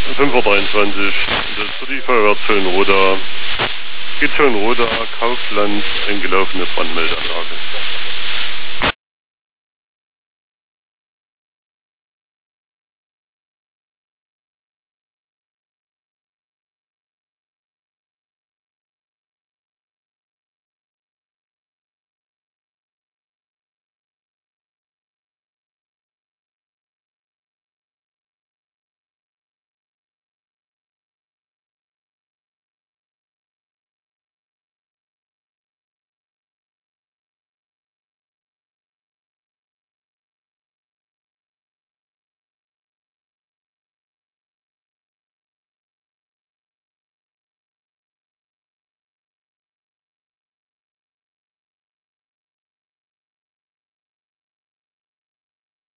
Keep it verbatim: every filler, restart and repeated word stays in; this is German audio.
fünf Uhr dreiundzwanzig. Das ist für die Feuerwehr Zöllenroda. Die Zöllenroda Kaufland eingelaufene Brandmeldeanlage.